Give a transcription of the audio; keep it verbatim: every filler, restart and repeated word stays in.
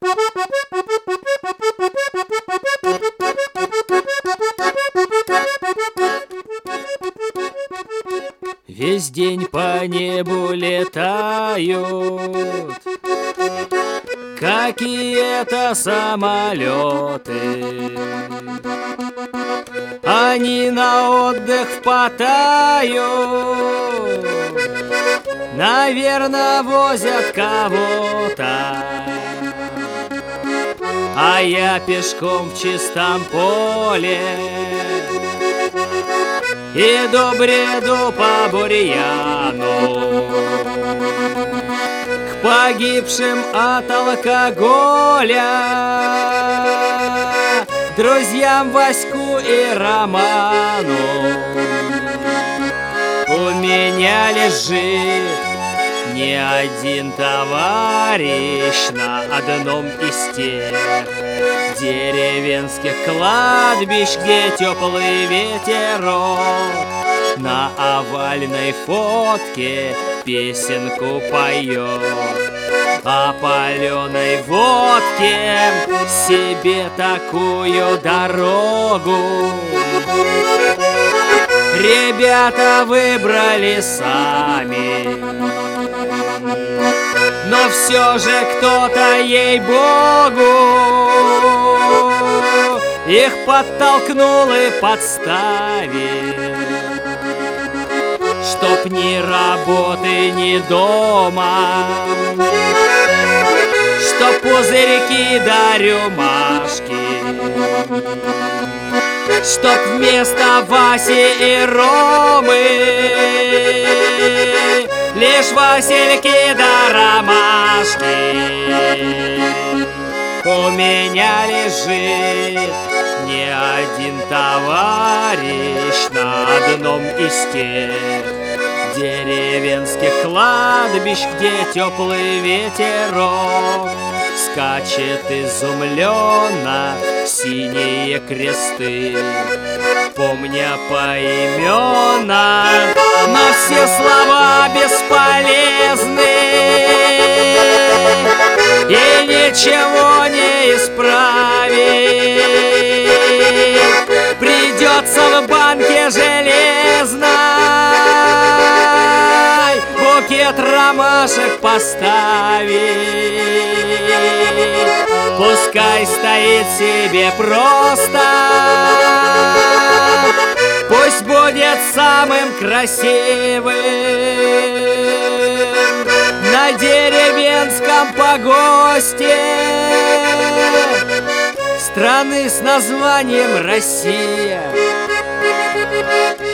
Весь день по небу летают какие-то самолеты. Они на отдых в Паттайю, наверное, возят кого-то. А я пешком в чистом поле иду, бреду по бурьяну, к погибшим от алкоголя друзьям Ваську и Роману. У меня лежит не один товарищ на одном из тех деревенских кладбищ, где теплый ветерок на овальной фотке песенку поет. А паленой водке себе такую дорогу ребята выбрали сами. Но все же кто-то, ей-богу, их подтолкнул и подставил, чтоб ни работы, ни дома, чтоб пузырьки да рюмашки, чтоб вместо Васи и Ромы лишь васильки да ромашки. У меня лежит не один товарищ на одном из тех деревенских кладбищ, где теплый ветерок скачет изумленно синие кресты. Помня поименно, но все слова бесполезны, и ничего не исправить. Придется в банке железной букет ромашек поставить. Пускай стоит себе просто, пусть будет самым красивым на деревенском погосте страны с названием Россия.